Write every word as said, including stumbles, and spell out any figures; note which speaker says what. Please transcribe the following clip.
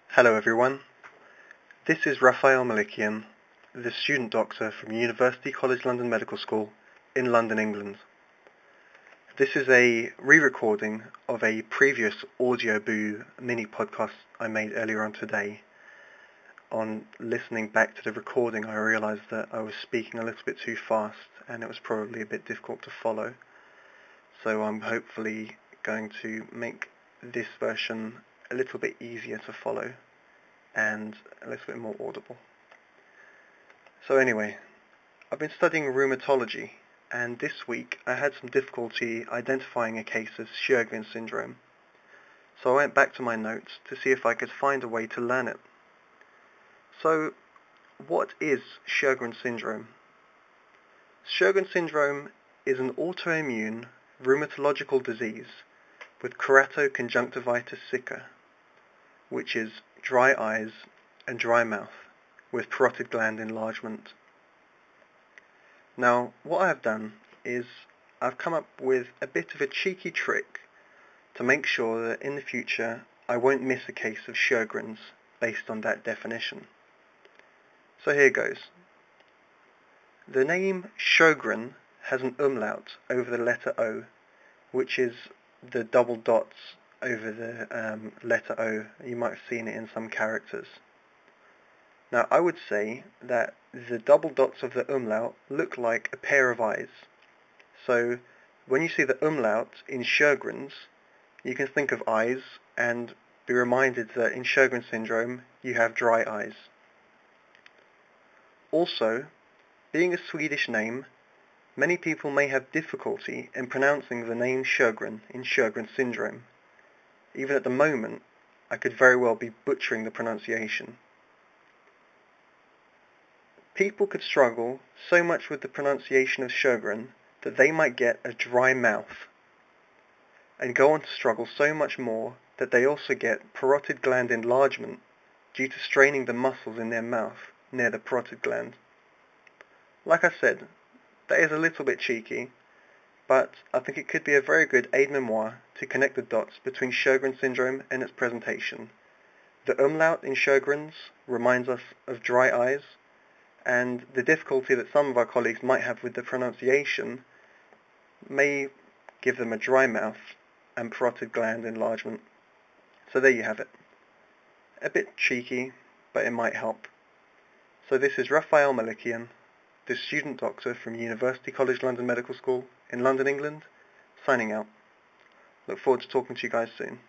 Speaker 1: Hello everyone, this is Raphael Malikian, the student doctor from University College London Medical School in London, England. This is a re-recording of a previous Audioboo mini podcast I made earlier on today. On listening back to the recording, I realised that I was speaking a little bit too fast and it was probably a bit difficult to follow. So I'm hopefully going to make this version a little bit easier to follow and a little bit more audible. So anyway, I've been studying rheumatology, and this week I had some difficulty identifying a case of Sjögren's syndrome. So I went back to my notes to see if I could find a way to learn it. So, what is Sjögren's syndrome? Sjögren's syndrome is an autoimmune rheumatological disease with keratoconjunctivitis sicca, which is dry eyes and dry mouth with parotid gland enlargement. Now, what I have done is I've come up with a bit of a cheeky trick to make sure that in the future I won't miss a case of Sjögren's based on that definition. So here goes. The name Sjögren has an umlaut over the letter O, which is the double dots over the um, letter O. You might have seen it in some characters. Now, I would say that the double dots of the umlaut look like a pair of eyes. So, when you see the umlaut in Sjögren's, you can think of eyes and be reminded that in Sjögren's syndrome, you have dry eyes. Also, being a Swedish name, many people may have difficulty in pronouncing the name Sjögren in Sjögren's syndrome. Even at the moment, I could very well be butchering the pronunciation. People could struggle so much with the pronunciation of Sjögren that they might get a dry mouth, and go on to struggle so much more that they also get parotid gland enlargement due to straining the muscles in their mouth near the parotid gland. Like I said, that is a little bit cheeky, but I think it could be a very good aide-memoire to connect the dots between Sjögren's syndrome and its presentation. The umlaut in Sjögren's reminds us of dry eyes, and the difficulty that some of our colleagues might have with the pronunciation may give them a dry mouth and parotid gland enlargement. So there you have it. A bit cheeky, but it might help. So this is Raphael Malikian, the student doctor from University College London Medical School in London, England, signing out. Look forward to talking to you guys soon.